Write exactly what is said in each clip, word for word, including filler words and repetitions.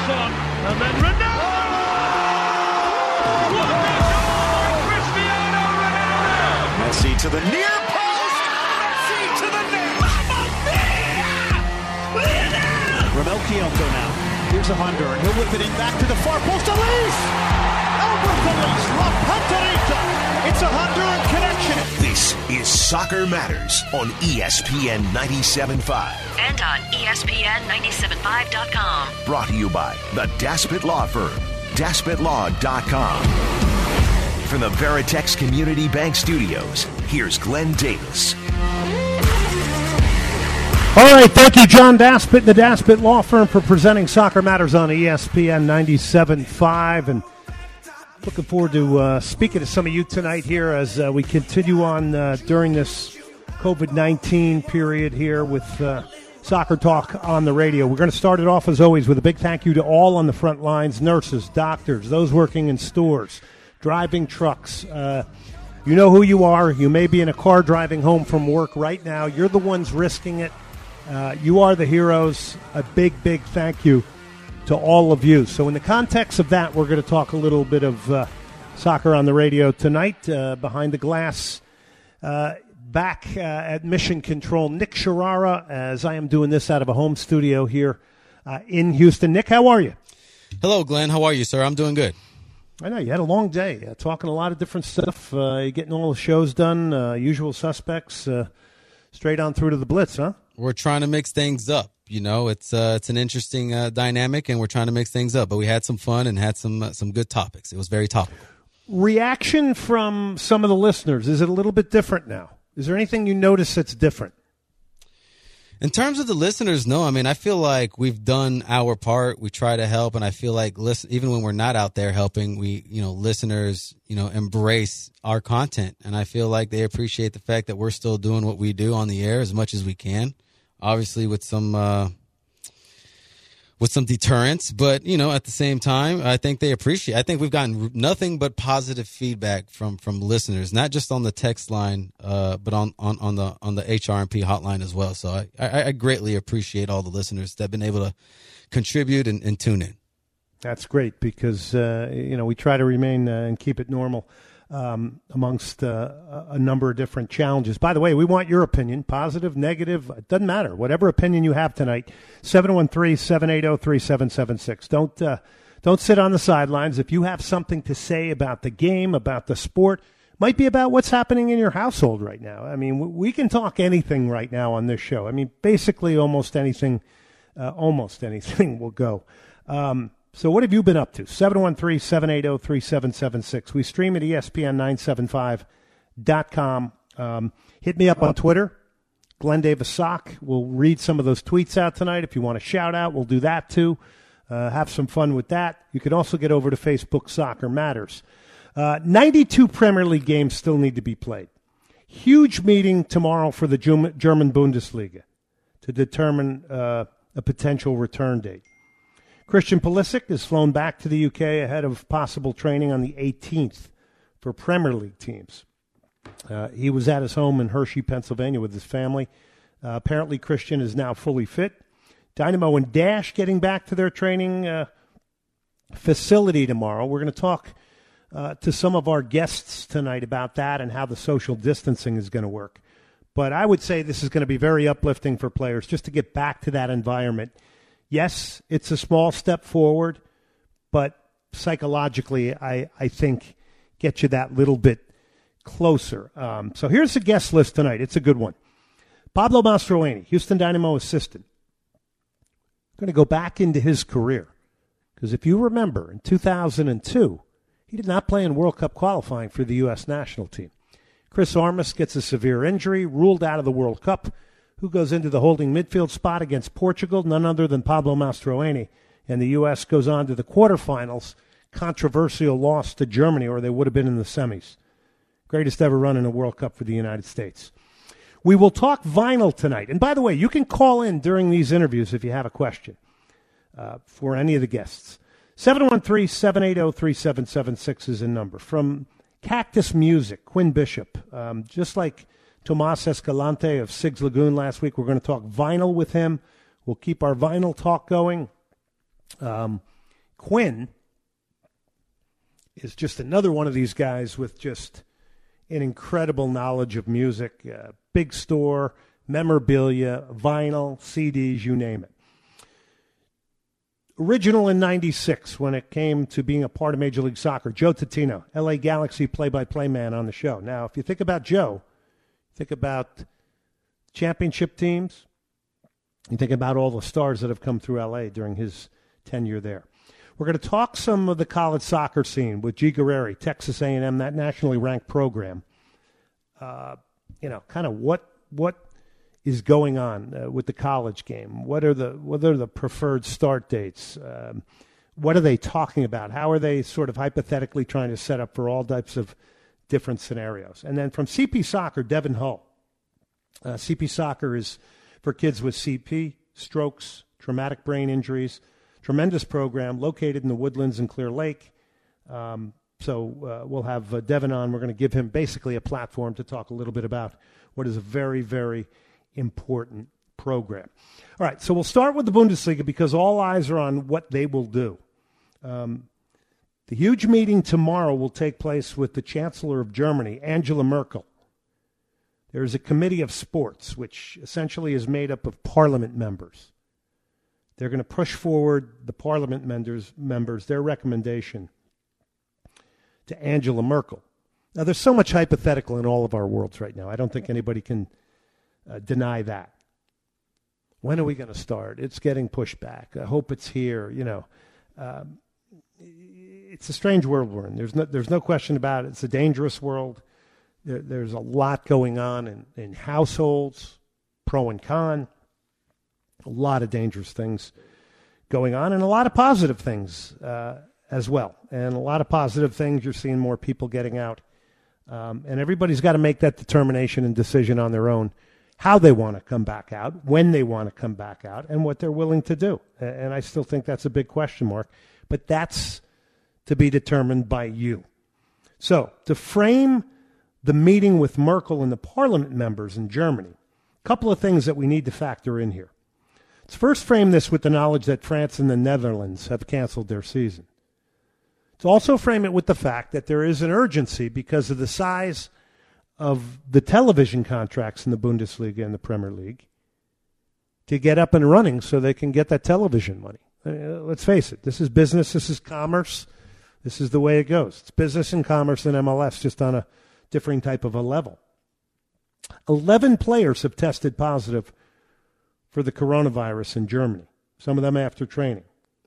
on, and then Ronaldo! What a goal by Cristiano Ronaldo! Messi to the near post! Messi to the net! Mamma mia! Romel Kiyoko now. Here's a Honduran. He'll whip it in back to the far post. Elise! Albert Elise! La Panterita! It's a Honduran connection. This is Soccer Matters on E S P N ninety-seven point five. And on E S P N ninety-seven point five dot com. Brought to you by the Daspit Law Firm, daspit law dot com. From the Veritex Community Bank Studios, here's Glenn Davis. All right, thank you, John Daspit, the Daspit Law Firm, for presenting Soccer Matters on E S P N ninety-seven point five. And looking forward to uh, speaking to some of you tonight here as uh, we continue on uh, during this covid nineteen period here with uh, Soccer Talk on the radio. We're going to start it off, as always, with a big thank you to all on the front lines, nurses, doctors, those working in stores, driving trucks. Uh, you know who you are. You may be in a car driving home from work right now. You're the ones risking it. Uh, you are the heroes. A big, big thank you to all of you. So in the context of that, we're going to talk a little bit of uh, soccer on the radio tonight. Uh, behind the glass, uh, back uh, at Mission Control, Nick Sharara, as I am doing this out of a home studio here uh, in Houston. Nick, how are you? Hello, Glenn. How are you, sir? I'm doing good. I know, you had a long day, uh, talking a lot of different stuff. Uh, you're getting all the shows done, uh, usual suspects, uh, straight on through to the Blitz, huh? We're trying to mix things up. You know, it's uh, it's an interesting uh, dynamic, and we're trying to mix things up. But we had some fun and had some uh, some good topics. It was very topical. Reaction from some of the listeners, is it a little bit different now? Is there anything you notice that's different? In terms of the listeners, no. I mean, I feel like we've done our part. We try to help, and I feel like listen, even when we're not out there helping, we, you know, listeners, you know, embrace our content, and I feel like they appreciate the fact that we're still doing what we do on the air as much as we can. Obviously, with some uh, with some deterrence, but you know, at the same time, I think they appreciate. I think we've gotten nothing but positive feedback from, from listeners, not just on the text line, uh, but on, on, on the on the H R M P hotline as well. So I, I, I greatly appreciate all the listeners that have been able to contribute and, and tune in. That's great because uh, you know we try to remain uh, and keep it normal. Um, amongst uh, a number of different challenges. By the way, we want your opinion, positive, negative, it doesn't matter. Whatever opinion you have tonight, seven one three, seven eight zero, three seven seven six. Don't, uh, don't sit on the sidelines. If you have something to say about the game, about the sport, might be about what's happening in your household right now. I mean, we can talk anything right now on this show. I mean, basically almost anything, uh, almost anything will go. Um, So what have you been up to? seven one three, seven eight zero, three seven seven six. We stream at E S P N nine seven five dot com. Um, hit me up on Twitter, Glenn Davis Sock. We'll read some of those tweets out tonight. If you want to shout out, we'll do that too. Uh, have some fun with that. You can also get over to Facebook, Soccer Matters. Uh, ninety-two Premier League games still need to be played. Huge meeting tomorrow for the German Bundesliga to determine uh, a potential return date. Christian Pulisic is flown back to the U K ahead of possible training on the eighteenth for Premier League teams. Uh, he was at his home in Hershey, Pennsylvania with his family. Uh, apparently, Christian is now fully fit. Dynamo and Dash getting back to their training uh, facility tomorrow. We're going to talk uh, to some of our guests tonight about that and how the social distancing is going to work. But I would say this is going to be very uplifting for players just to get back to that environment. Yes, it's a small step forward, but psychologically, I, I think, get you that little bit closer. Um, so here's the guest list tonight. It's a good one. Pablo Mastroeni, Houston Dynamo assistant. I'm going to go back into his career because if you remember, in two thousand two, he did not play in World Cup qualifying for the U S national team. Chris Armas gets a severe injury, ruled out of the World Cup. Who goes into the holding midfield spot against Portugal? None other than Pablo Mastroeni. And the U S goes on to the quarterfinals. Controversial loss to Germany, or they would have been in the semis. Greatest ever run in a World Cup for the United States. We will talk vinyl tonight. And by the way, you can call in during these interviews if you have a question uh, for any of the guests. seven one three, seven eight zero, three seven seven six is a number. From Cactus Music, Quinn Bishop. Um, just like Tomas Escalante of Sigs Lagoon last week. We're going to talk vinyl with him. We'll keep our vinyl talk going. Um, Quinn is just another one of these guys with just an incredible knowledge of music, uh, big store, memorabilia, vinyl, C Ds, you name it. Original in ninety-six, when it came to being a part of Major League Soccer, Joe Tatino, L A Galaxy play-by-play man on the show. Now, if you think about Joe, think about championship teams, you think about all the stars that have come through L A during his tenure there. We're going to talk some of the college soccer scene with G. Guerreri, Texas A and M, that nationally ranked program. Uh, you know, kind of what what is going on uh, with the college game? What are the what are the preferred start dates? Um, what are they talking about? How are they sort of hypothetically trying to set up for all types of different scenarios? And then from C P Soccer, Devin Hull. Uh, C P Soccer is for kids with C P, strokes, traumatic brain injuries. Tremendous program located in the Woodlands in Clear Lake. Um, so uh, we'll have uh, Devin on. We're going to give him basically a platform to talk a little bit about what is a very, very important program. All right, so we'll start with the Bundesliga because all eyes are on what they will do. Um, the huge meeting tomorrow will take place with the Chancellor of Germany, Angela Merkel. There is a committee of sports, which essentially is made up of parliament members. They're going to push forward the parliament members, members their recommendation to Angela Merkel. Now, there's so much hypothetical in all of our worlds right now. I don't think anybody can uh, deny that. When are we going to start? It's getting pushed back. I hope it's here. You know, um, it's a strange world we're in. There's no, there's no question about it. It's a dangerous world. There, there's a lot going on in, in households, pro and con. A lot of dangerous things going on and a lot of positive things uh, as well. And a lot of positive things. You're seeing more people getting out. Um, and everybody's got to make that determination and decision on their own, how they want to come back out, when they want to come back out, and what they're willing to do. And I still think that's a big question mark. But that's to be determined by you. So to frame the meeting with Merkel and the parliament members in Germany, a couple of things that we need to factor in here. Let's first frame this with the knowledge that France and the Netherlands have canceled their season. Let's also frame it with the fact that there is an urgency because of the size of the television contracts in the Bundesliga and the Premier League to get up and running so they can get that television money. Uh, let's face it, this is business, this is commerce, this is the way it goes. It's business and commerce in M L S, just on a different type of a level. Eleven players have tested positive for the coronavirus in Germany, some of them after training.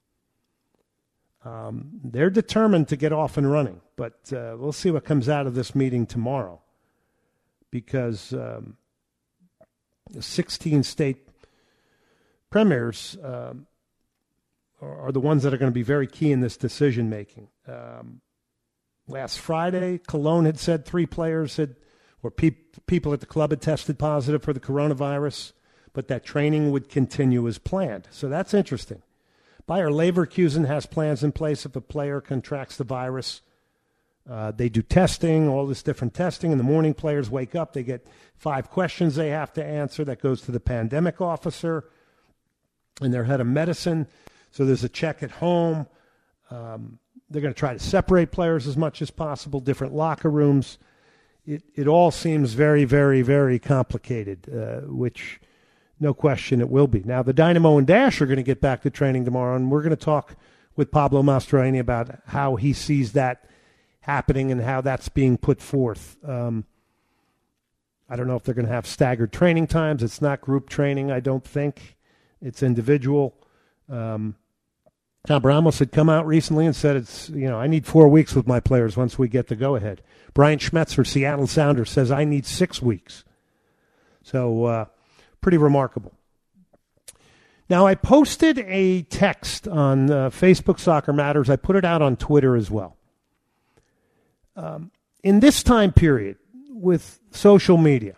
Um, they're determined to get off and running, but uh, we'll see what comes out of this meeting tomorrow because um, sixteen state premiers um, are, are the ones that are going to be very key in this decision-making. Um, last Friday, Cologne had said three players had, or pe- people at the club had tested positive for the coronavirus, but that training would continue as planned. So that's interesting. Bayer Leverkusen has plans in place if a player contracts the virus. Uh, they do testing, all this different testing. In the morning, players wake up. They get five questions they have to answer. That goes to the pandemic officer and their head of medicine. So there's a check at home. Um, they're going to try to separate players as much as possible, different locker rooms. It, it all seems very, very, very complicated, uh, which... no question it will be. Now, the Dynamo and Dash are going to get back to training tomorrow, and we're going to talk with Pablo Mastroeni about how he sees that happening and how that's being put forth. Um, I don't know if they're going to have staggered training times. It's not group training, I don't think. It's individual. Um, Tom Ramos had come out recently and said, "It's you know I need four weeks with my players once we get the go-ahead." Brian Schmetzer, Seattle Sounders, says, "I need six weeks." So, uh, pretty remarkable. Now, I posted a text on uh, Facebook Soccer Matters. I put it out on Twitter as well. Um, in this time period with social media,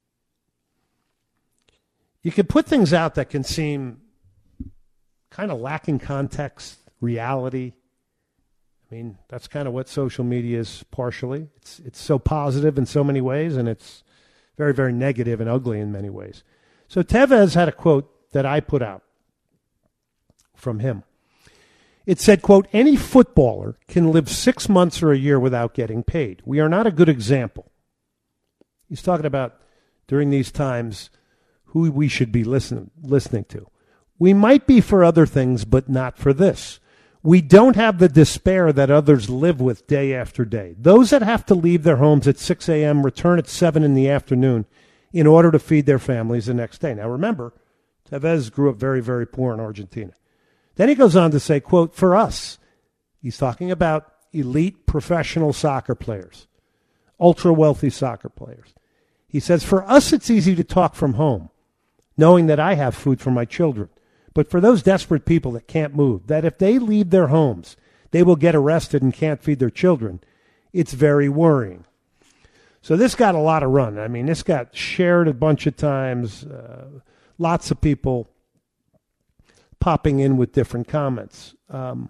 you can put things out that can seem kind of lacking context, reality. I mean, that's kind of what social media is partially. It's, it's so positive in so many ways, and it's very, very negative and ugly in many ways. So Tevez had a quote that I put out from him. It said, quote, any footballer can live six months or a year without getting paid. We are not a good example. He's talking about during these times who we should be listen, listening to. We might be for other things, but not for this. We don't have the despair that others live with day after day. Those that have to leave their homes at six a.m., return at seven in the afternoon in order to feed their families the next day. Now remember, Tevez grew up very, very poor in Argentina. Then he goes on to say, quote, for us, he's talking about elite professional soccer players, ultra-wealthy soccer players. He says, for us, it's easy to talk from home, knowing that I have food for my children. But for those desperate people that can't move, that if they leave their homes, they will get arrested and can't feed their children, it's very worrying. So this got a lot of run. I mean, this got shared a bunch of times, uh, lots of people popping in with different comments. Um,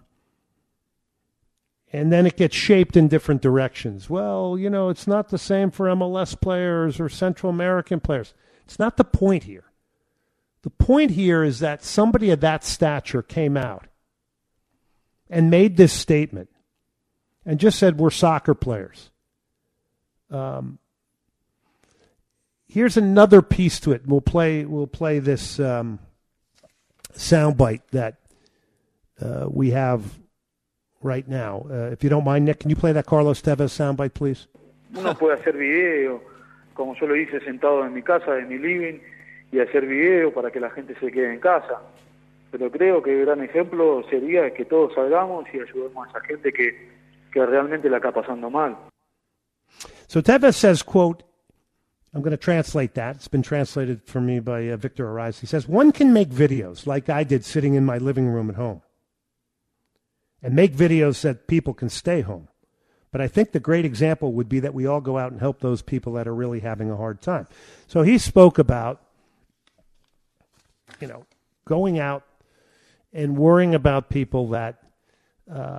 and then it gets shaped in different directions. Well, you know, it's not the same for M L S players or Central American players. It's not the point here. The point here is that somebody of that stature came out and made this statement and just said, we're soccer players. Um, here's another piece to it. We'll play, we'll play this um, soundbite that uh, we have right now. Uh, if you don't mind, Nick, can you play that Carlos Tevez soundbite, please? Uno puede hacer video, como yo lo hice sentado en mi casa, en mi living, y hacer video para que la gente se quede en casa. Pero creo que el gran ejemplo sería que todos salgamos y ayudemos a esa gente que, que realmente la está pasando mal. So Tevez says, quote, I'm going to translate that. It's been translated for me by uh, Victor Ariz. He says, one can make videos like I did sitting in my living room at home and make videos that people can stay home. But I think the great example would be that we all go out and help those people that are really having a hard time. So he spoke about, you know, going out and worrying about people that uh,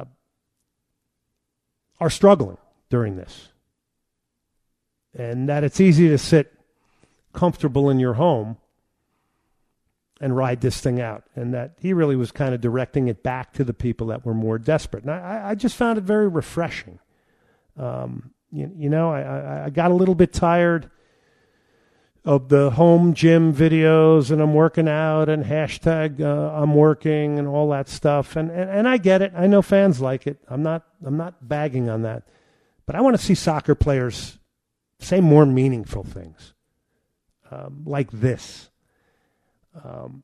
are struggling during this. And that it's easy to sit comfortable in your home and ride this thing out. And that he really was kind of directing it back to the people that were more desperate. And I, I just found it very refreshing. Um, you, you know, I, I got a little bit tired of the home gym videos and I'm working out and hashtag uh, I'm working and all that stuff. And, and and I get it. I know fans like it. I'm not I'm not bagging on that. But I want to see soccer players say more meaningful things um, like this. Um,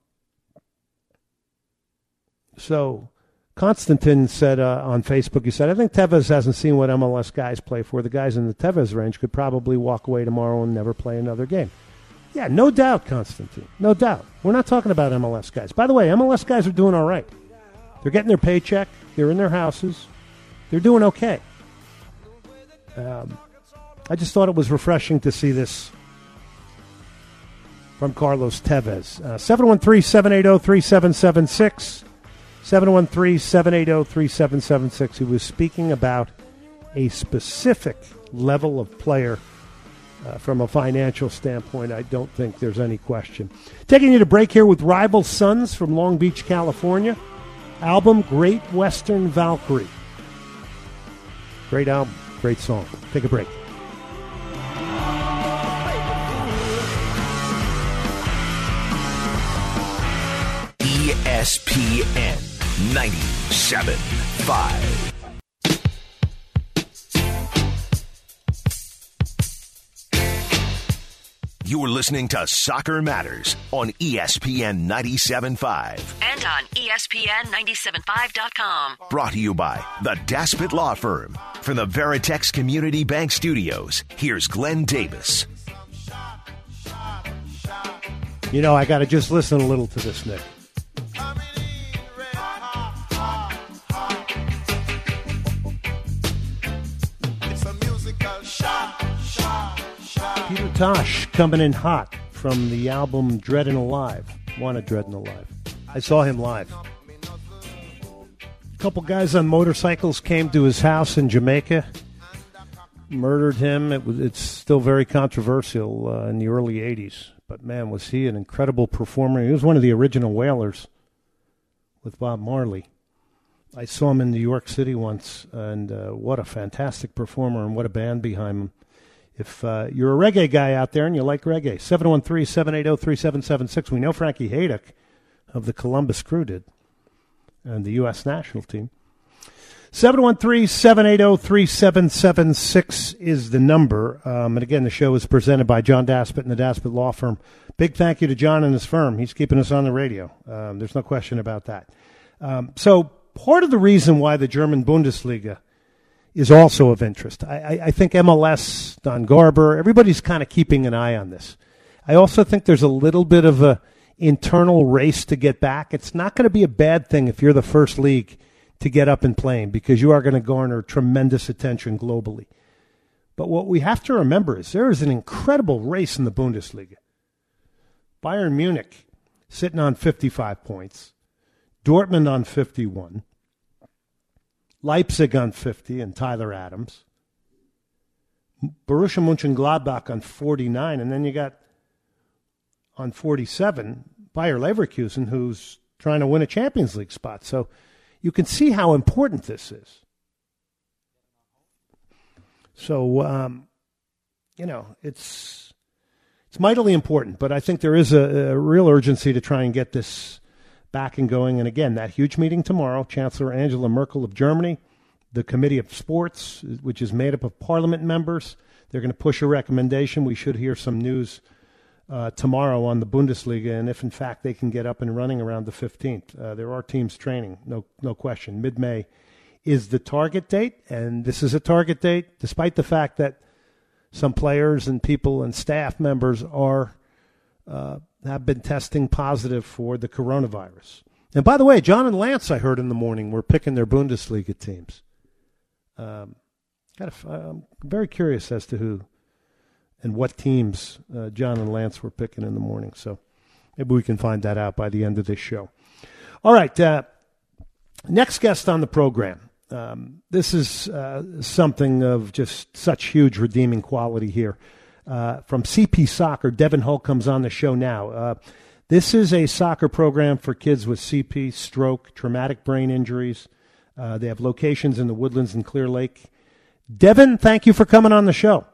so Konstantin said uh, on Facebook, he said, I think Tevez hasn't seen what M L S guys play for. The guys in the Tevez range could probably walk away tomorrow and never play another game. Yeah, no doubt, Konstantin. No doubt. We're not talking about M L S guys. By the way, M L S guys are doing all right. They're getting their paycheck. They're in their houses. They're doing okay. Um, I just thought it was refreshing to see this from Carlos Tevez. Uh, seven one three, seven eight zero, three seven seven six. seven one three, seven eight zero, three seven seven six. He was speaking about a specific level of player uh, from a financial standpoint. I don't think there's any question. Taking you to break here with Rival Sons from Long Beach, California. Album Great Western Valkyrie. Great album, great song. Take a break. E S P N ninety-seven point five. You're listening to Soccer Matters on E S P N ninety-seven point five. And on E S P N ninety-seven point five dot com. Brought to you by the Daspit Law Firm. From the Veritex Community Bank Studios, here's Glenn Davis. You know, I got to just listen a little to this, Nick. Peter Tosh coming in hot from the album Dreadin' Alive. Wanted Dreadin' Alive. I saw him live. A couple guys on motorcycles came to his house in Jamaica, murdered him. It was, it's still very controversial uh, in the early eighties. But, man, was he an incredible performer. He was one of the original Wailers with Bob Marley. I saw him in New York City once, and uh, what a fantastic performer and what a band behind him. If uh, you're a reggae guy out there and you like reggae, seven one three, seven eight zero, three seven seven six. We know Frankie Haydock of the Columbus Crew did, and the U S national team. seven one three, seven eight zero, three seven seven six is the number. Um, and again, the show is presented by John Daspit and the Daspit Law Firm. Big thank you to John and his firm. He's keeping us on the radio. Um, there's no question about that. Um, so part of the reason why the German Bundesliga is also of interest, I, I, I think M L S, Don Garber, everybody's kind of keeping an eye on this. I also think there's a little bit of a internal race to get back. It's not going to be a bad thing if you're the first league to get up and playing, because you are going to garner tremendous attention globally. But what we have to remember is there is an incredible race in the Bundesliga. Bayern Munich sitting on fifty-five points, Dortmund on fifty-one, Leipzig on fifty and Tyler Adams, Borussia Mönchengladbach on forty-nine, and then you got on forty-seven Bayer Leverkusen, who's trying to win a Champions League spot. So you can see how important this is. So, um, you know, it's it's mightily important, but I think there is a, a real urgency to try and get this back and going. And again, that huge meeting tomorrow, Chancellor Angela Merkel of Germany, the Committee of Sports, which is made up of parliament members, they're going to push a recommendation. We should hear some news uh, tomorrow on the Bundesliga, and if in fact they can get up and running around the fifteenth. Uh, there are teams training, no no question. Mid-May is the target date, and this is a target date despite the fact that some players and people and staff members are uh, have been testing positive for the coronavirus. And by the way, John and Lance, I heard in the morning, were picking their Bundesliga teams. Um, got a, I'm very curious as to who and what teams uh, John and Lance were picking in the morning. So maybe we can find that out by the end of this show. All right, uh, next guest on the program. Um, this is uh, something of just such huge redeeming quality here. Uh, from C P Soccer, Devin Holt comes on the show now. Uh, this is a soccer program for kids with C P, stroke, traumatic brain injuries. Uh, they have locations in the Woodlands and Clear Lake. Devin, thank you for coming on the show.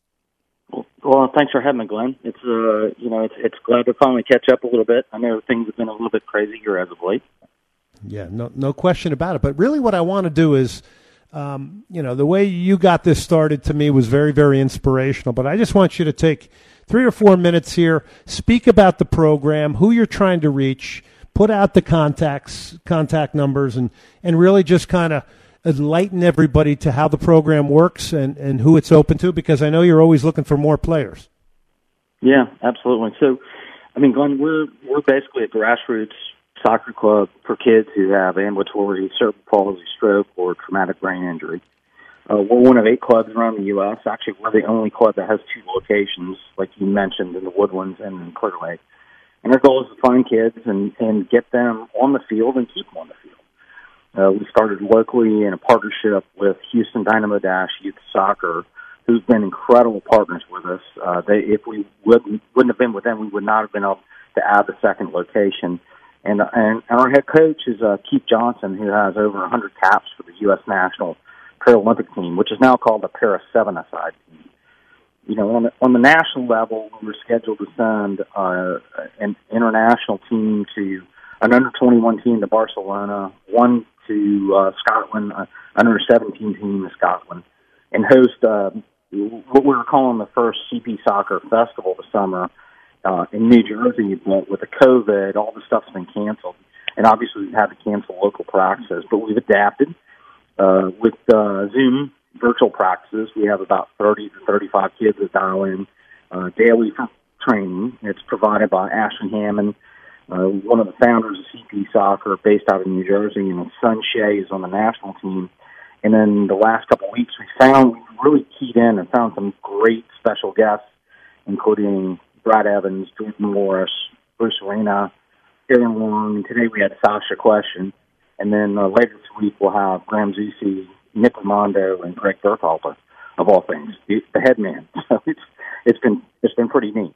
Well, well thanks for having me, Glenn. It's uh, you know, it's it's glad to finally catch up a little bit. I know things have been a little bit crazy here as of late. Yeah, no, no question about it. But really, what I want to do is, um, you know, the way you got this started to me was very, very inspirational. But I just want you to take three or four minutes here, speak about the program, who you're trying to reach, put out the contacts, contact numbers, and, and really just kind of enlighten everybody to how the program works and, and who it's open to, because I know you're always looking for more players. Yeah, absolutely. So, I mean, Glenn, we're we're basically a grassroots soccer club for kids who have ambulatory cerebral palsy, stroke, or traumatic brain injury. Uh, we're one of eight clubs around the U S Actually, we're the only club that has two locations, like you mentioned, in the Woodlands and in Clear Lake. And our goal is to find kids and, and get them on the field and keep them on the field. Uh, we started locally in a partnership with Houston Dynamo Dash Youth Soccer, who's been incredible partners with us. Uh, they, if we wouldn't, wouldn't have been with them, we would not have been able to add the second location. And, and our head coach is uh, Keith Johnson, who has over one hundred caps for the U S National Paralympic team, which is now called the Para seven-a-side team. You know, on the, on the national level, we were scheduled to send uh, an international team to an under twenty-one team to Barcelona, one to uh, Scotland, uh, under seventeen team to Scotland, and host uh, what we were calling the first C P Soccer Festival this summer uh, in New Jersey. But with the COVID, all the stuff's been canceled, and obviously we've had to cancel local practices, but we've adapted. Uh, with uh, Zoom virtual practices, we have about thirty to thirty-five kids that dial in uh, daily for training. It's provided by Ashley Hammond, uh, one of the founders of C P Soccer, based out of New Jersey, and his son Shay is on the national team. And then the last couple of weeks, we found we really keyed in and found some great special guests, including Brad Evans, Jordan Morris, Bruce Arena, Aaron Long, and today we had Sasha Question. And then uh, later this week, we'll have Graham Zusi, Nick Ramondo, and Greg Burkhalter, of all things, the, the head man. So it's it's been it's been pretty neat.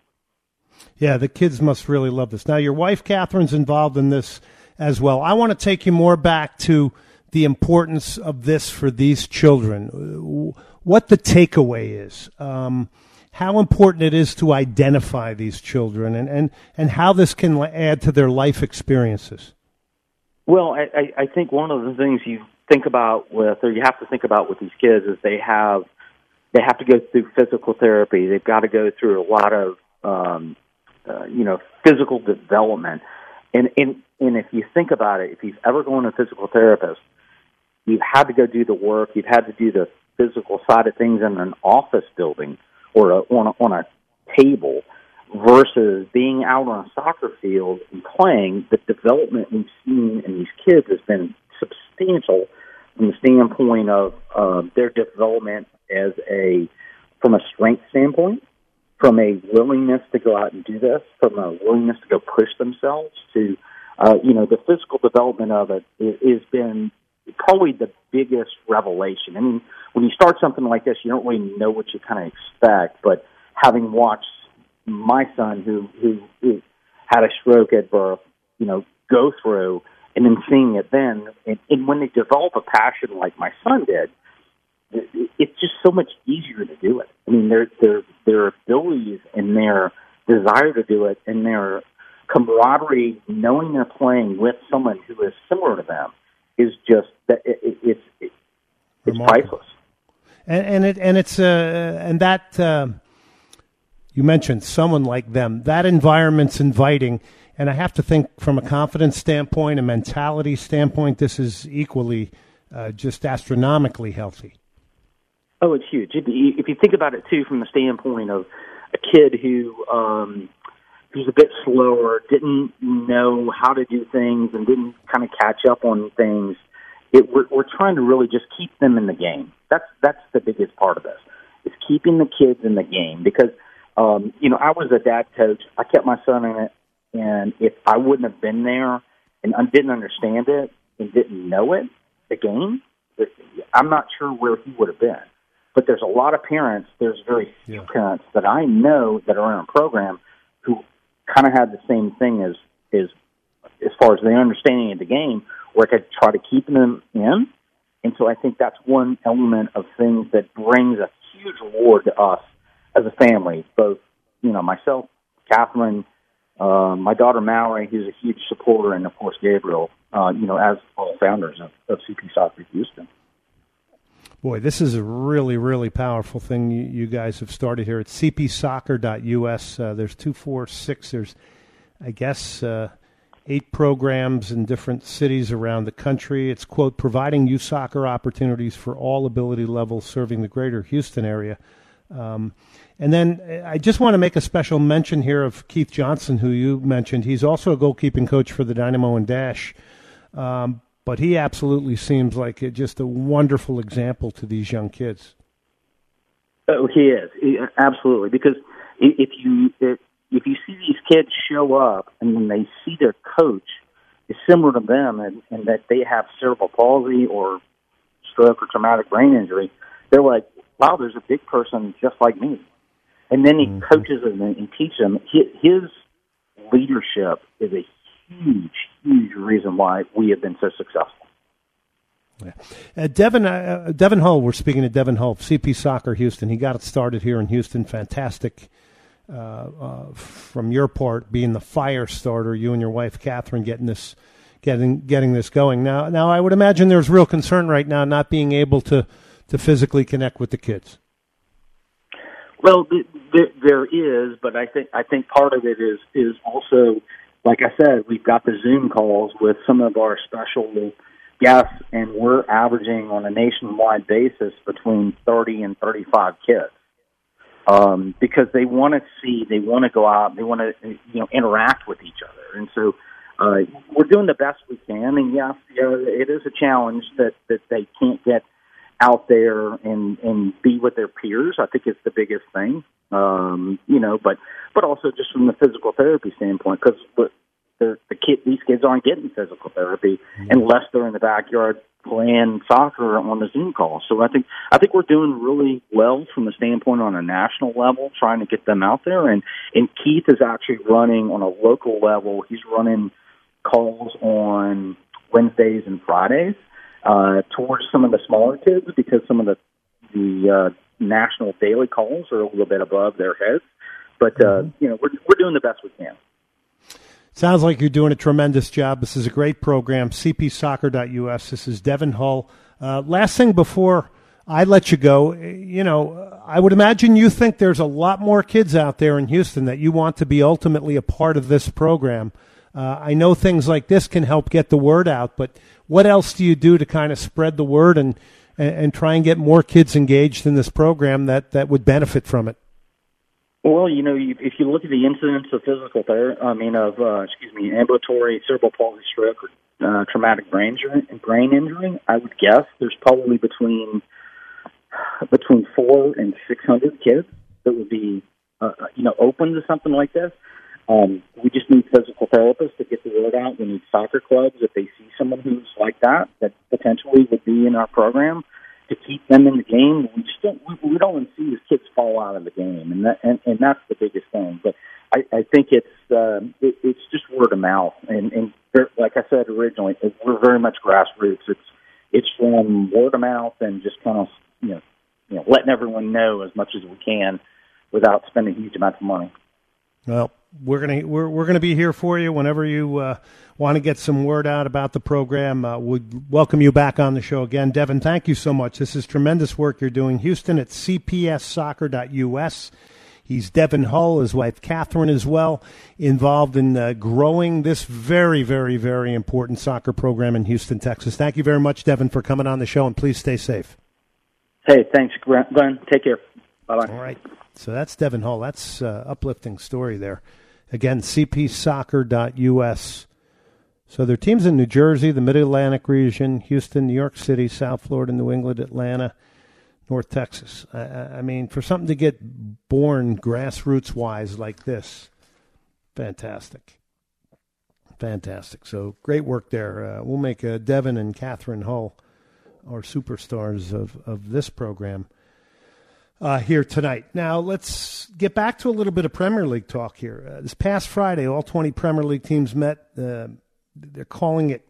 Yeah, the kids must really love this. Now, your wife Catherine's involved in this as well. I want to take you more back to the importance of this for these children, what the takeaway is, um, how important it is to identify these children, and, and, and how this can add to their life experiences. Well, I, I think one of the things you think about with, or you have to think about with these kids, is they have they have to go through physical therapy. They've got to go through a lot of um, uh, you know physical development. And, and and if you think about it, if you've ever gone to a physical therapist, you've had to go do the work. You've had to do the physical side of things in an office building or a, on, a, on a table versus being out on a soccer field and playing. The development we've seen in these kids has been substantial from the standpoint of uh, their development as a, from a strength standpoint, from a willingness to go out and do this, from a willingness to go push themselves to, uh, you know, the physical development of it has been probably the biggest revelation. I mean, when you start something like this, you don't really know what you kind of expect, but having watched my son who, who, who had a stroke at birth, you know, go through, and then seeing it then, and, and when they develop a passion like my son did, it, it's just so much easier to do it. I mean, their their their abilities and their desire to do it and their camaraderie, knowing they're playing with someone who is similar to them, is just that it, it, it's it, it's priceless. And, and it and it's uh, and that uh, you mentioned someone like them. That environment's inviting, and I have to think from a confidence standpoint, a mentality standpoint, this is equally uh, just astronomically healthy. Oh, it's huge. If you, if you think about it too, from the standpoint of a kid who um, who's a bit slower, didn't know how to do things, and didn't kind of catch up on things. It, we're, we're trying to really just keep them in the game. That's that's the biggest part of this, is keeping the kids in the game. Because, um, you know, I was a dad coach. I kept my son in it. And if I wouldn't have been there and I didn't understand it and didn't know it, the game, I'm not sure where he would have been. But there's a lot of parents, there's very few yeah. parents that I know that are in a program who kind of had the same thing as, as as far as their understanding of the game, where I could try to keep them in. And so I think that's one element of things that brings a huge reward to us as a family, both, you know, myself, Catherine, uh, my daughter Mallory, who's a huge supporter, and, of course, Gabriel, uh, you know, as all founders of, of C P Soccer Houston. Boy, this is a really, really powerful thing you, you guys have started here at c p soccer dot u s. Uh, there's two, four, six. There's, I guess, uh, eight programs in different cities around the country. It's, quote, providing youth soccer opportunities for all ability levels, serving the greater Houston area. Um, and then I just want to make a special mention here of Keith Johnson, who you mentioned. He's also a goalkeeping coach for the Dynamo and Dash. Um, But he absolutely seems like a, just a wonderful example to these young kids. Oh, he is. He, absolutely. Because if you if, if you see these kids show up and when they see their coach is similar to them and, and that they have cerebral palsy or stroke or traumatic brain injury, they're like, wow, there's a big person just like me. And then he mm-hmm. coaches them and teaches them. His leadership is a huge, huge reason why we have been so successful. Yeah. Uh, Devin, uh, Devin Hull, we're speaking to Devin Hull, C P Soccer Houston. He got it started here in Houston. Fantastic uh, uh, from your part, being the fire starter, you and your wife, Catherine, getting this getting getting this going. Now, now I would imagine there's real concern right now not being able to, to physically connect with the kids. Well, there, there is, but I think I think part of it is is also, like I said, we've got the Zoom calls with some of our special guests, and we're averaging on a nationwide basis between thirty and thirty-five kids, um, because they want to see, they want to go out, they want to, you know, interact with each other, and so uh, we're doing the best we can. And yes, you know, it is a challenge that that they can't get out there and and be with their peers. I think it's the biggest thing. Um, you know, but but also just from the physical therapy standpoint, because the the kid, these kids aren't getting physical therapy mm-hmm. unless they're in the backyard playing soccer on the Zoom call. So I think I think we're doing really well from the standpoint on a national level, trying to get them out there. And and Keith is actually running on a local level. He's running calls on Wednesdays and Fridays. uh, towards some of the smaller kids because some of the the uh, national daily calls are a little bit above their heads. But uh, mm-hmm. you know, we're we're doing the best we can. Sounds like you're doing a tremendous job. This is a great program. C P soccer dot U S. This is Devin Hull. Uh, last thing before I let you go, you know, I would imagine you think there's a lot more kids out there in Houston that you want to be ultimately a part of this program. Uh, I know things like this can help get the word out, but what else do you do to kind of spread the word and, and, and try and get more kids engaged in this program that, that would benefit from it? Well, you know, if you look at the incidence of physical therapy, I mean, of, uh, excuse me, ambulatory cerebral palsy stroke or uh, traumatic brain injury, brain injury, I would guess there's probably between between four and six hundred kids that would be, uh, you know, open to something like this. Um, we just need physical therapists to get the word out. We need soccer clubs, if they see someone who's like that, that potentially would be in our program, to keep them in the game. We just don't, we, we don't want to see these kids fall out of the game, and that, and, and that's the biggest thing. But I, I think it's uh, it, it's just word of mouth, and, and like I said originally, it, we're very much grassroots. It's it's from word of mouth and just kind of you know you know letting everyone know as much as we can without spending huge amounts of money. Well, we're gonna we're we're gonna be here for you whenever you uh, want to get some word out about the program. Uh, we welcome you back on the show again, Devin. Thank you so much. This is tremendous work you're doing. Houston at C P S soccer dot U S. He's Devin Hull, his wife Catherine as well, involved in uh, growing this very, very, very important soccer program in Houston, Texas. Thank you very much, Devin, for coming on the show, and please stay safe. Hey, thanks, Glenn. Take care. Bye-bye. All right. So that's Devin Hull. That's uh, uplifting story there. Again, C P soccer dot U S. So there are teams in New Jersey, the Mid-Atlantic region, Houston, New York City, South Florida, New England, Atlanta, North Texas. I, I mean, for something to get born grassroots-wise like this, fantastic. Fantastic. So great work there. Uh, we'll make uh, Devin and Catherine Hull our superstars of, of this program uh, here tonight. Now, let's get back to a little bit of Premier League talk here. Uh, this past Friday, all twenty Premier League teams met. Uh, they're calling it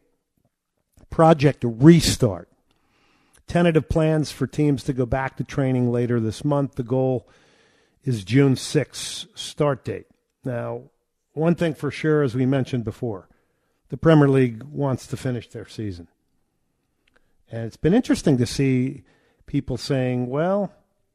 Project Restart. Tentative plans for teams to go back to training later this month. The goal is June sixth start date. Now, one thing for sure, as we mentioned before, the Premier League wants to finish their season. And it's been interesting to see people saying, well,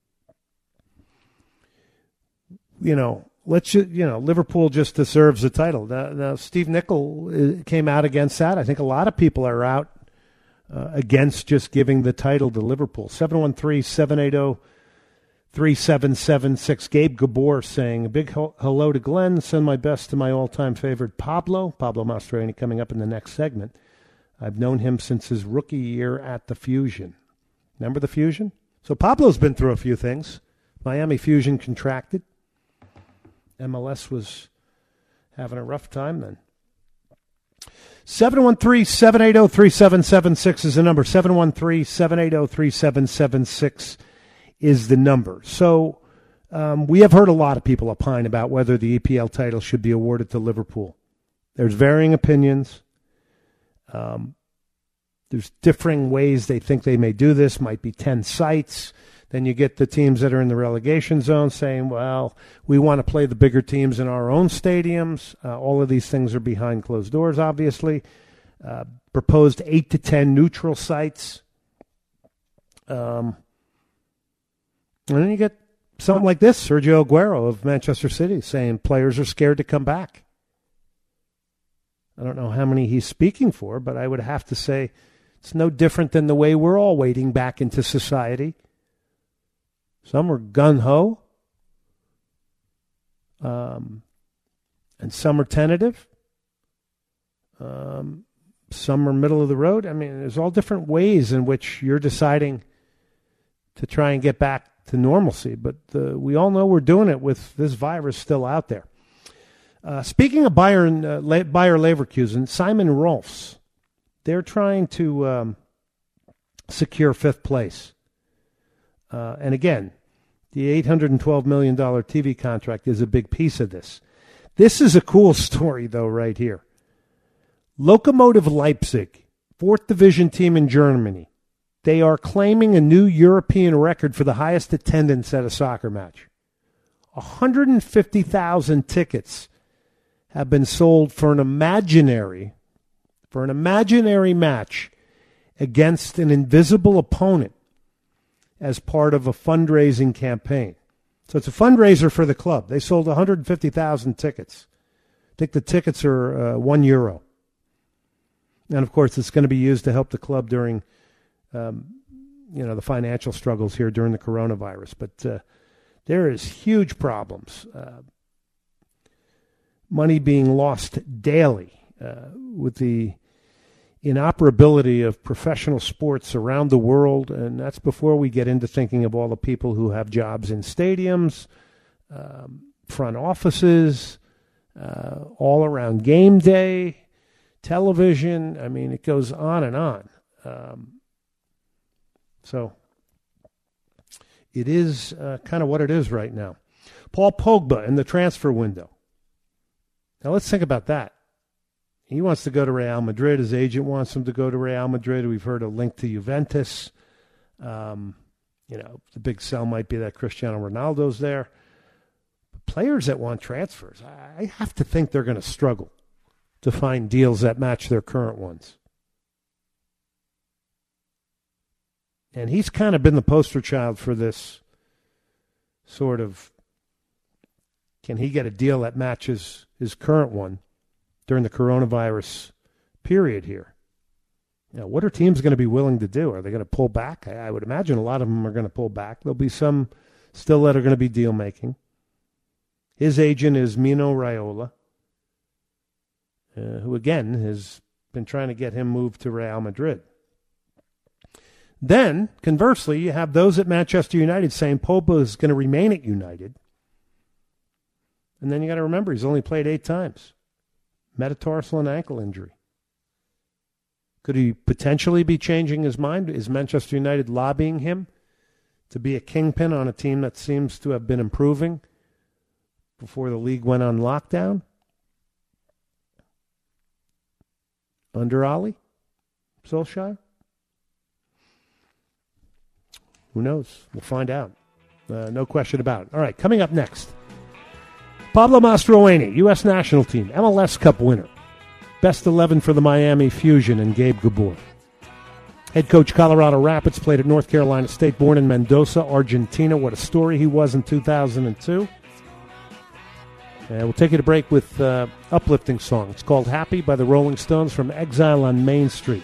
you know, let's you know, Liverpool just deserves the title. Now, now Steve Nicol came out against that. I think a lot of people are out uh, against just giving the title to Liverpool. seven one three, seven eight zero, three seven seven six. Gabe Gabor saying, a big hello to Glenn. Send my best to my all-time favorite Pablo. Pablo Mastroeni coming up in the next segment. I've known him since his rookie year at the Fusion. Remember the Fusion? So Pablo's been through a few things. Miami Fusion contracted. M L S was having a rough time then. seven one three, seven eight zero, three seven seven six is the number. seven one three, seven eight zero, three seven seven six is the number. So um, we have heard a lot of people opine about whether the E P L title should be awarded to Liverpool. There's varying opinions. Um, there's differing ways they think they may do this. Might be ten sites. Then you get the teams that are in the relegation zone saying, well, we want to play the bigger teams in our own stadiums. Uh, all of these things are behind closed doors, obviously. Uh, proposed eight to ten neutral sites. Um, and then you get something like this, Sergio Aguero of Manchester City saying players are scared to come back. I don't know how many he's speaking for, but I would have to say it's no different than the way we're all wading back into society. Some are gung-ho, um, and some are tentative. Um, some are middle of the road. I mean, there's all different ways in which you're deciding to try and get back to normalcy. But uh, we all know we're doing it with this virus still out there. Uh, speaking of Bayern, uh, Le- Bayer Leverkusen, Simon Rolfs, they're trying to um, secure fifth place. Uh, and again, the eight hundred twelve million dollars T V contract is a big piece of this. This is a cool story, though, right here. Lokomotiv Leipzig fourth division team in Germany. They are claiming a new European record for the highest attendance at a soccer match. one hundred fifty thousand tickets have been sold for an imaginary, for an imaginary match against an invisible opponent as part of a fundraising campaign. So it's a fundraiser for the club. They sold one hundred fifty thousand tickets. I think the tickets are uh, one euro. And, of course, it's going to be used to help the club during, um, you know, the financial struggles here during the coronavirus. But uh, there is huge problems. Uh, money being lost daily uh, with the inoperability of professional sports around the world, and that's before we get into thinking of all the people who have jobs in stadiums, um, front offices, uh, all around game day, television. I mean, it goes on and on. Um, so it is uh, kind of what it is right now. Paul Pogba in the transfer window. Now let's think about that. He wants to go to Real Madrid. His agent wants him to go to Real Madrid. We've heard a link to Juventus. Um, you know, the big sell might be that Cristiano Ronaldo's there. But players that want transfers, I have to think they're going to struggle to find deals that match their current ones. And he's kind of been the poster child for this sort of, can he get a deal that matches his current one during the coronavirus period here? You know, what are teams going to be willing to do? Are they going to pull back? I, I would imagine a lot of them are going to pull back. There'll be some still that are going to be deal making. His agent is Mino Raiola, uh, who again has been trying to get him moved to Real Madrid. Then, conversely, you have those at Manchester United saying Pogba is going to remain at United. And then you got to remember, he's only played eight times. Metatarsal and ankle injury. Could he potentially be changing his mind? Is Manchester United lobbying him to be a kingpin on a team that seems to have been improving before the league went on lockdown? Under Ole Solskjaer? Who knows? We'll find out. Uh, no question about it. All right, coming up next. Pablo Mastroeni, U S national team, M L S Cup winner. Best eleven for the Miami Fusion and Gabe Gabor. Head coach Colorado Rapids, played at North Carolina State, born in Mendoza, Argentina. What a story he was in two thousand two. And we'll take you to break with uh, uplifting song. It's called Happy by the Rolling Stones from Exile on Main Street.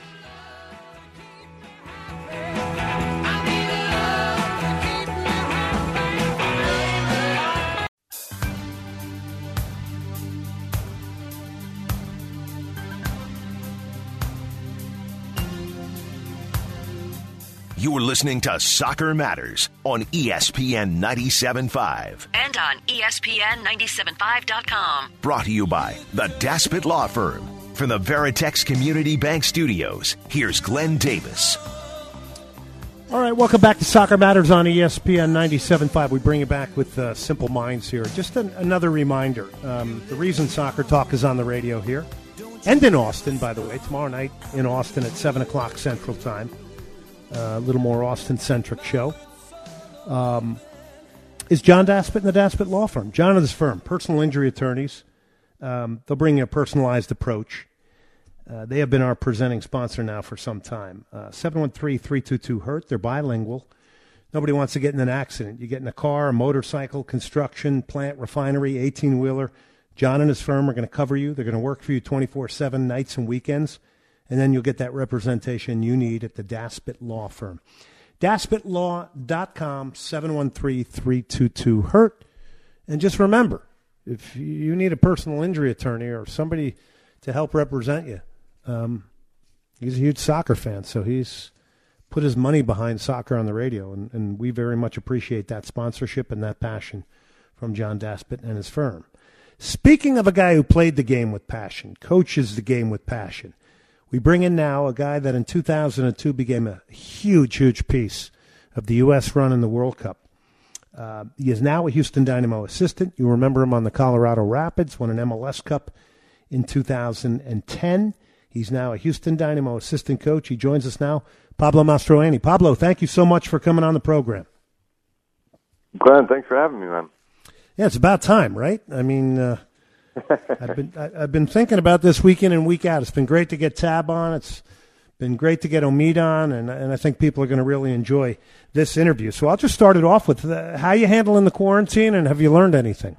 You're listening to Soccer Matters on E S P N ninety-seven point five. And on E S P N ninety-seven five dot com. Brought to you by the Daspit Law Firm. From the Veritex Community Bank Studios, here's Glenn Davis. All right, welcome back to Soccer Matters on E S P N ninety-seven point five. We bring you back with uh, Simple Minds here. Just an, another reminder, um, the reason Soccer Talk is on the radio here, and in Austin, by the way, tomorrow night in Austin at seven o'clock Central Time. A uh, little more Austin-centric show, um, is John Daspit and the Daspit Law Firm. John and his firm, personal injury attorneys. Um, they'll bring you a personalized approach. Uh, they have been our presenting sponsor now for some time. Uh, seven one three, three two two, hurt. They're bilingual. Nobody wants to get in an accident. You get in a car, a motorcycle, construction, plant, refinery, eighteen-wheeler. John and his firm are going to cover you. They're going to work for you twenty-four seven, nights and weekends. And then you'll get that representation you need at the Daspit Law Firm. Daspit Law dot com, seven one three, three two two, hurt. And just remember, if you need a personal injury attorney or somebody to help represent you, um, he's a huge soccer fan, so he's put his money behind soccer on the radio, and, and we very much appreciate that sponsorship and that passion from John Daspit and his firm. Speaking of a guy who played the game with passion, coaches the game with passion, we bring in now a guy that in two thousand two became a huge, huge piece of the U S run in the World Cup. Uh, he is now a Houston Dynamo assistant. You remember him on the Colorado Rapids, won an M L S Cup in two thousand ten. He's now a Houston Dynamo assistant coach. He joins us now, Pablo Mastroeni. Pablo, thank you so much for coming on the program. Glenn, thanks for having me, man. Yeah, it's about time, right? I mean, uh, I've been I, I've been thinking about this week in and week out. It's been great to get Tab on. It's been great to get Omid on, and and I think people are going to really enjoy this interview. So I'll just start it off with uh, how you handling the quarantine, and have you learned anything?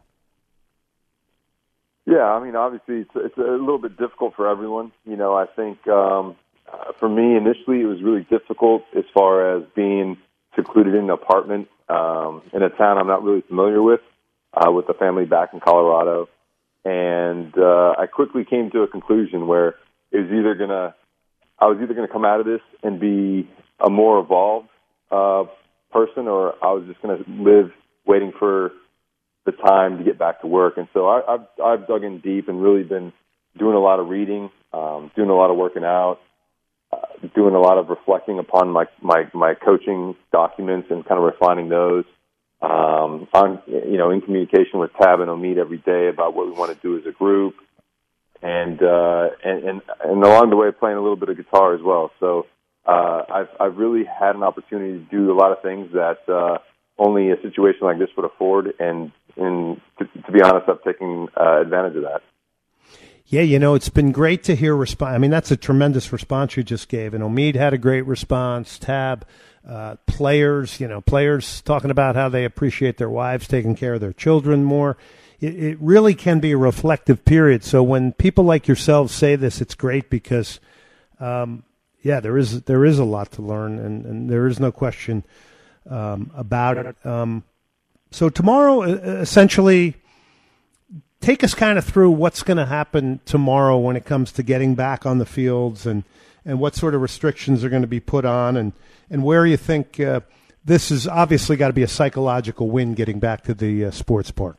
Yeah, I mean, obviously it's, it's a little bit difficult for everyone. You know, I think um, uh, for me initially it was really difficult as far as being secluded in an apartment um, in a town I'm not really familiar with, uh, with a family back in Colorado. And uh, I quickly came to a conclusion where it was either going to, I was either going to come out of this and be a more evolved uh, person, or I was just going to live waiting for the time to get back to work. And so I, I've, I've dug in deep and really been doing a lot of reading, um, doing a lot of working out, uh, doing a lot of reflecting upon my, my, my coaching documents and kind of refining those. Um, on, you know, in communication with Tab and Omid every day about what we want to do as a group. And, uh, and, and, and along the way playing a little bit of guitar as well. So, uh, I've, I've really had an opportunity to do a lot of things that, uh, only a situation like this would afford. And, and to, to be honest, I've taken uh, advantage of that. Yeah, you know, it's been great to hear response. I mean, that's a tremendous response you just gave. And Omid had a great response. Tab, uh, players, you know, players talking about how they appreciate their wives taking care of their children more. It, it really can be a reflective period. So when people like yourselves say this, it's great because, um, yeah, there is there is a lot to learn, and, and there is no question um, about it. Um, so tomorrow, essentially, take us kind of through what's going to happen tomorrow when it comes to getting back on the fields, and, and what sort of restrictions are going to be put on, and, and where you think uh, this has obviously got to be a psychological win getting back to the uh, sports park.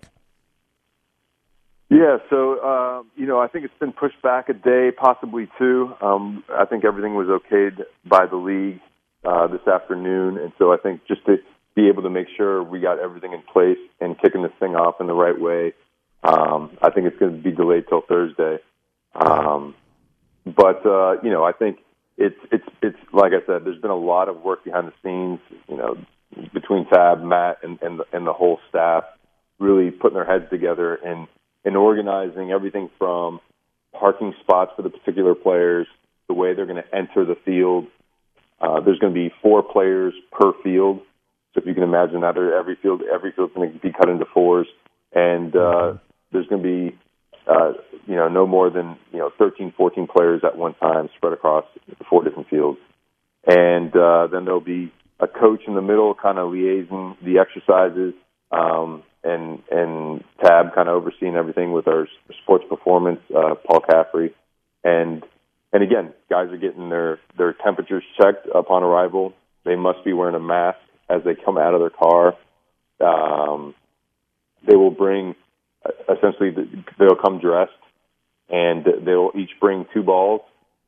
Yeah, so, uh, you know, I think it's been pushed back a day, possibly two. Um, I think everything was okayed by the league uh, this afternoon, and so I think just to be able to make sure we got everything in place and kicking this thing off in the right way, um, I think it's going to be delayed till Thursday. Um, but, uh, you know, I think it's, it's, it's like I said, there's been a lot of work behind the scenes, you know, between Tab, Matt, and, and, the, and the whole staff really putting their heads together and, and organizing everything from parking spots for the particular players, the way they're going to enter the field. Uh, there's going to be four players per field. So if you can imagine that, every field, every field's going to be cut into fours. And uh, there's going to be, uh, you know, no more than, you know, thirteen, fourteen players at one time spread across four different fields. And uh, then there'll be a coach in the middle kind of liaising the exercises, um, and and Tab kind of overseeing everything with our sports performance, uh, Paul Caffrey. And and again, guys are getting their, their temperatures checked upon arrival. They must be wearing a mask as they come out of their car. Um, they will bring, essentially, they'll come dressed, and they'll each bring two balls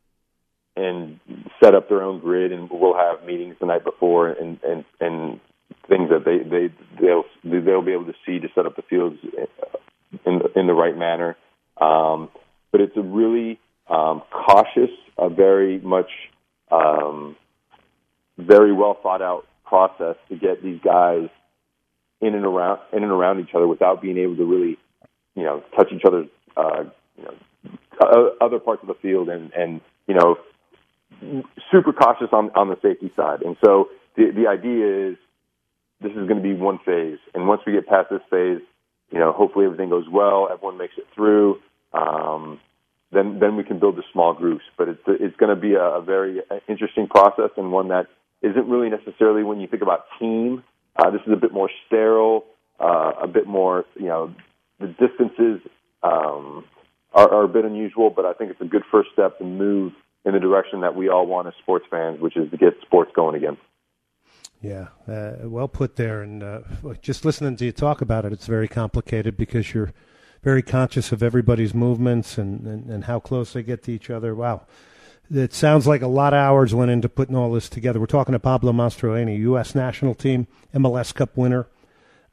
and set up their own grid, and we'll have meetings the night before and, and, and things that they, they, they'll, they'll be able to see to set up the fields in, in the right manner. Um, but it's a really um, cautious, a very much, um, very well thought out process to get these guys in and around, in and around each other without being able to really, you know, touch each other's, uh, you know, other parts of the field, and, and, you know, super cautious on, on the safety side. And so the, the idea is this is going to be one phase. And once we get past this phase, you know, hopefully everything goes well, everyone makes it through, um, then, then we can build the small groups. But it's, it's going to be a, a very interesting process, and one that isn't really necessarily, when you think about team, uh, this is a bit more sterile, uh, a bit more, you know, the distances um, are, are a bit unusual, but I think it's a good first step to move in the direction that we all want as sports fans, which is to get sports going again. Yeah, uh, well put there. And uh, just listening to you talk about it, it's very complicated because you're very conscious of everybody's movements and, and, and how close they get to each other. Wow. It sounds like a lot of hours went into putting all this together. We're talking to Pablo Mastroeni, U S national team, M L S Cup winner,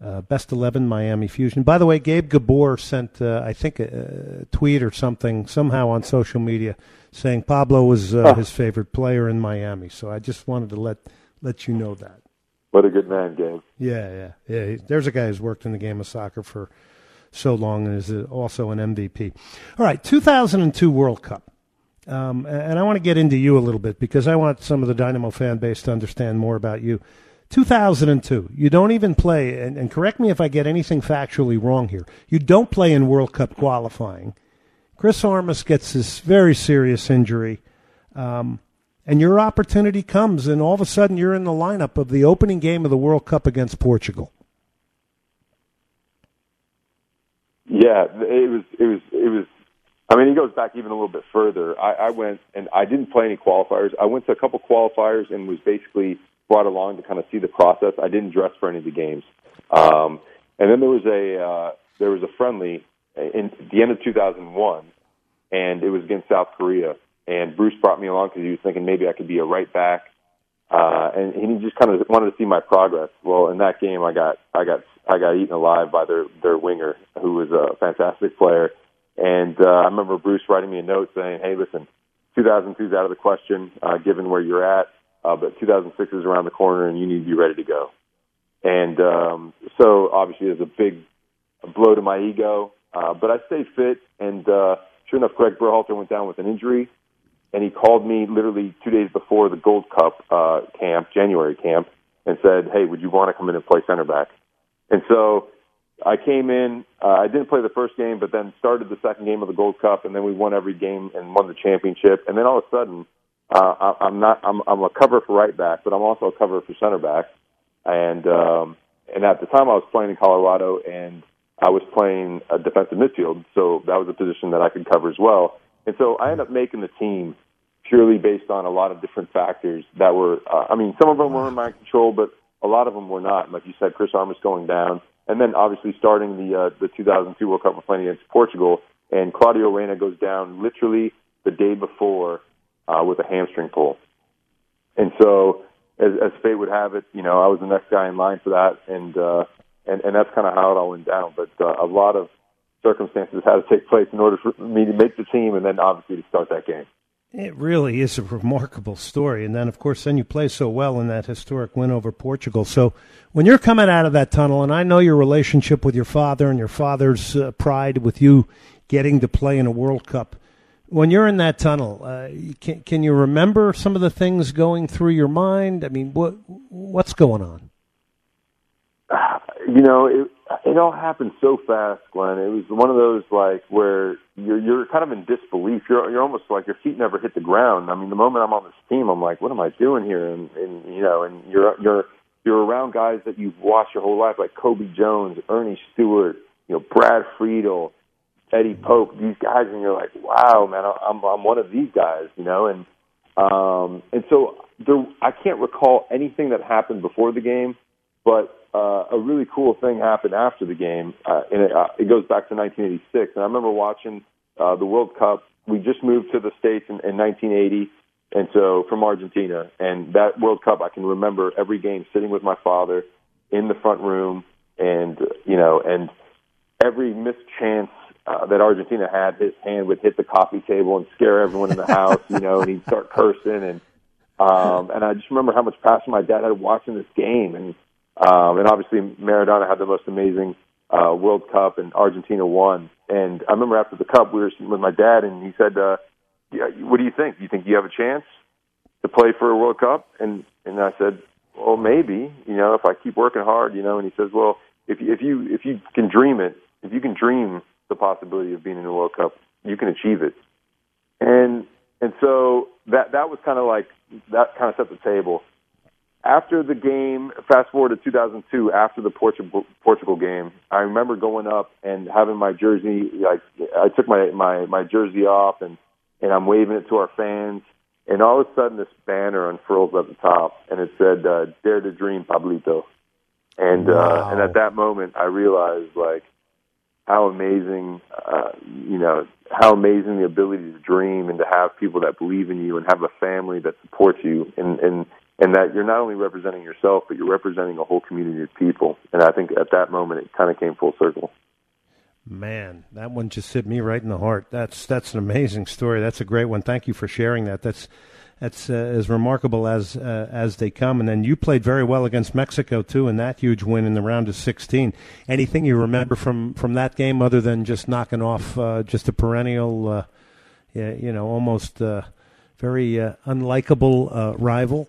Uh, best eleven Miami Fusion. By the way, Gabe Gabor sent, uh, I think, a, a tweet or something, somehow on social media, saying Pablo was uh, oh. his favorite player in Miami. So I just wanted to let let you know that. What a good man, Gabe. Yeah, yeah, yeah. He, there's a guy who's worked in the game of soccer for so long and is also an M V P. All right, two thousand two World Cup. Um, and I want to get into you a little bit because I want some of the Dynamo fan base to understand more about you. two thousand two, you don't even play, and, and correct me if I get anything factually wrong here, you don't play in World Cup qualifying. Chris Armas gets this very serious injury, um, and your opportunity comes, and all of a sudden you're in the lineup of the opening game of the World Cup against Portugal. Yeah, it was, it was, it was, I mean, he goes back even a little bit further. I, I went, and I didn't play any qualifiers. I went to a couple qualifiers and was basically brought along to kind of see the process. I didn't dress for any of the games. Um, and then there was a uh, there was a friendly in the end of two thousand one, and it was against South Korea. And Bruce brought me along because he was thinking maybe I could be a right back, uh, and, and he just kind of wanted to see my progress. Well, in that game, I got I got I got eaten alive by their their winger, who was a fantastic player. And uh, I remember Bruce writing me a note saying, "Hey, listen, two thousand two is out of the question, uh, given where you're at. Uh, but two thousand six is around the corner, and you need to be ready to go." And um, so, obviously, it was a big blow to my ego. Uh, but I stayed fit, and uh, sure enough, Greg Berhalter went down with an injury, and he called me literally two days before the Gold Cup uh, camp, January camp, and said, "Hey, would you want to come in and play center back?" And so I came in. Uh, I didn't play the first game, but then started the second game of the Gold Cup, and then we won every game and won the championship. And then all of a sudden, Uh, I'm not. I'm, I'm a cover for right back, but I'm also a cover for center back. And um, and at the time, I was playing in Colorado, and I was playing a defensive midfield, so that was a position that I could cover as well. And so I ended up making the team purely based on a lot of different factors that were. Uh, I mean, some of them were in my control, but a lot of them were not. Like you said, Chris Armas going down, and then obviously starting the uh, the two thousand two World Cup, we're playing against Portugal, and Claudio Reyna goes down literally the day before. Uh, with a hamstring pull. And so, as, as fate would have it, you know, I was the next guy in line for that, and uh, and, and that's kind of how it all went down. But uh, a lot of circumstances had to take place in order for me to make the team, and then obviously to start that game. It really is a remarkable story. And then, of course, then you play so well in that historic win over Portugal. So when you're coming out of that tunnel, and I know your relationship with your father and your father's uh, pride with you getting to play in a World Cup, when you're in that tunnel, uh, can, can you remember some of the things going through your mind? I mean, what what's going on? Uh, you know, it, it all happened so fast, Glenn. It was one of those, like, where you're you're kind of in disbelief. You're you're almost like your feet never hit the ground. I mean, the moment I'm on this team, I'm like, what am I doing here? And, and you know, and you're you're you're around guys that you've watched your whole life, like Kobe Jones, Ernie Stewart, you know, Brad Friedel, Eddie Pope, these guys, and you're like, wow, man, I'm I'm one of these guys, you know, and um, and so there, I can't recall anything that happened before the game, but uh, a really cool thing happened after the game, uh, and it, uh, it goes back to nineteen eighty-six, and I remember watching uh, the World Cup. We just moved to the States in, in nineteen eighty, and so from Argentina, and that World Cup, I can remember every game sitting with my father in the front room, and you know, and every missed chance Uh, that Argentina had, his hand would hit the coffee table and scare everyone in the house, you know, and he'd start cursing. And um, and I just remember how much passion my dad had watching this game. And um, and obviously Maradona had the most amazing uh, World Cup, and Argentina won. And I remember after the Cup, we were sitting with my dad, and he said, uh, yeah, what do you think? Do you think you have a chance to play for a World Cup? And and I said, well, maybe, you know, if I keep working hard, you know. And he says, well, if you, if you if you can dream it, if you can dream the possibility of being in the World Cup, you can achieve it. And and so that that was kind of like, that kind of set the table. After the game, fast forward to two thousand two, after the Portugal Portugal game, I remember going up and having my jersey, like I took my, my, my jersey off, and, and I'm waving it to our fans, and all of a sudden this banner unfurls at the top, and it said, uh, "Dare to Dream, Pablito." And wow. uh, and at that moment, I realized, like, how amazing, uh, you know, how amazing the ability to dream and to have people that believe in you and have a family that supports you. And, and, and that you're not only representing yourself, but you're representing a whole community of people. And I think at that moment it kind of came full circle. Man, that one just hit me right in the heart. That's that's an amazing story. That's a great one. Thank you for sharing that. That's that's uh, as remarkable as uh, as they come. And then you played very well against Mexico too, in that huge win in the round of sixteen. Anything you remember from, from that game other than just knocking off uh, just a perennial, uh, you know, almost uh, very uh, unlikable uh, rival?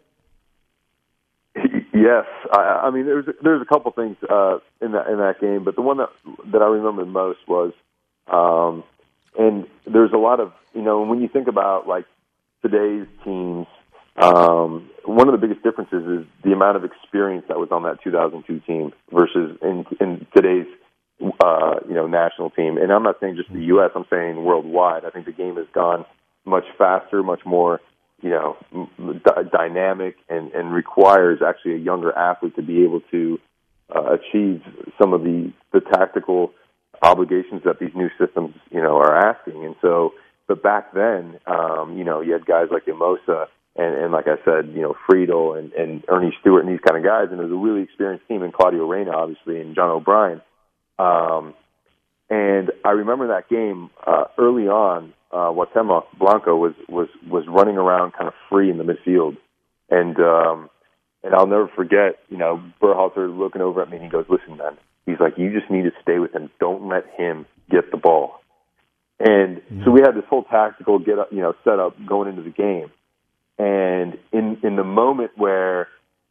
Yes, I, I mean there's there's a couple things uh, in that in that game, but the one that that I remember most was, um, and there's a lot of you know when you think about like today's teams, um, one of the biggest differences is the amount of experience that was on that two thousand two team versus in in today's uh, you know national team. And I'm not saying just the U S, I'm saying worldwide. I think the game has gone much faster, much more. you know, d- dynamic and, and requires actually a younger athlete to be able to uh, achieve some of the, the tactical obligations that these new systems, you know, are asking. And so, but back then, um, you know, you had guys like Emosa and, and like I said, you know, Friedel and, and Ernie Stewart and these kind of guys. And it was a really experienced team, and Claudio Reyna, obviously, and John O'Brien. Um, and I remember that game uh, early on. Uh, Cuauhtemoc Blanco was, was, was running around kind of free in the midfield. And um, and I'll never forget, you know, Berhalter looking over at me and he goes, listen, man, he's like, you just need to stay with him. Don't let him get the ball. And mm-hmm. so we had this whole tactical get up, you know, set up going into the game. And in, in the moment where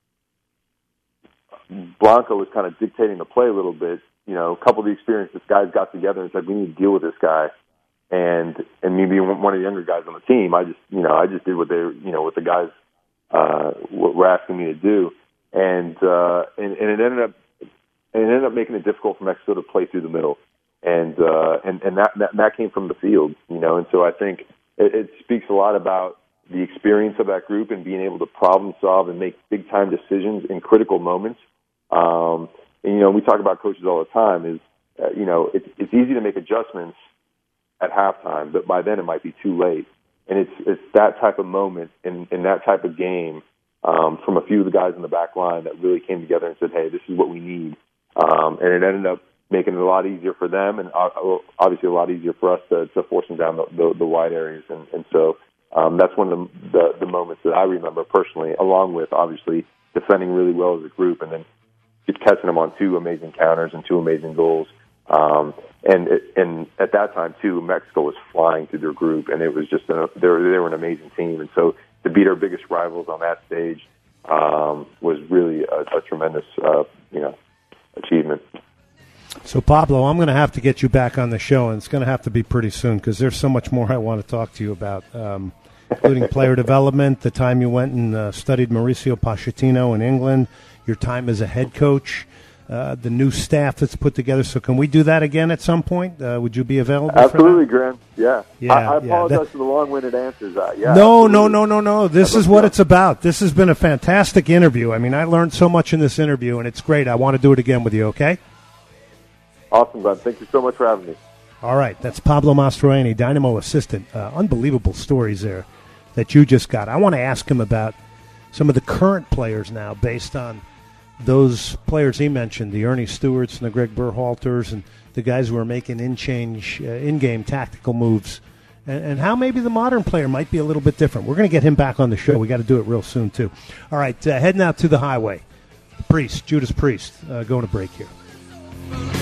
Blanco was kind of dictating the play a little bit, you know, a couple of the experienced guys got together and said, we need to deal with this guy. And and me being one of the younger guys on the team, I just you know I just did what they you know what the guys uh, were asking me to do, and uh, and and it ended up it ended up making it difficult for Mexico to play through the middle, and uh, and and that, that that came from the field, you know, and so I think it, it speaks a lot about the experience of that group and being able to problem solve and make big time decisions in critical moments. Um, and you know we talk about coaches all the time is uh, you know it's it's easy to make adjustments at halftime, but by then it might be too late. And it's it's that type of moment in, in that type of game um, from a few of the guys in the back line that really came together and said, hey, this is what we need. Um, and it ended up making it a lot easier for them and obviously a lot easier for us to, to force them down the, the, the wide areas. And, and so um, that's one of the, the, the moments that I remember personally, along with obviously defending really well as a group and then catching them on two amazing counters and two amazing goals. Um, and it, and at that time too, Mexico was flying through their group, and it was just a, they were they were an amazing team. And so to beat our biggest rivals on that stage um, was really a, a tremendous uh, you know achievement. So Pablo, I'm going to have to get you back on the show, and it's going to have to be pretty soon because there's so much more I want to talk to you about, um, including player development, the time you went and uh, studied Mauricio Pochettino in England, your time as a head coach. Uh, the new staff that's put together. So can we do that again at some point? Uh, would you be available? Absolutely, Graham. Yeah. yeah I, I apologize yeah, that, for the long-winded answers. Uh, yeah. No, absolutely. no, no, no, no. This is what it's about. This has been a fantastic interview. I mean, I learned so much in this interview, and it's great. I want to do it again with you, okay? Awesome, Glenn. Thank you so much for having me. All right. That's Pablo Mastroeni, Dynamo assistant. Uh, unbelievable stories there that you just got. I want to ask him about some of the current players now based on those players he mentioned, the Ernie Stewarts and the Greg Berhalters and the guys who are making in-change, uh, in-game tactical moves, and, and how maybe the modern player might be a little bit different. We're going to get him back on the show. We got to do it real soon, too. All right, uh, heading out to the highway. Priest, Judas Priest, uh, going to break here.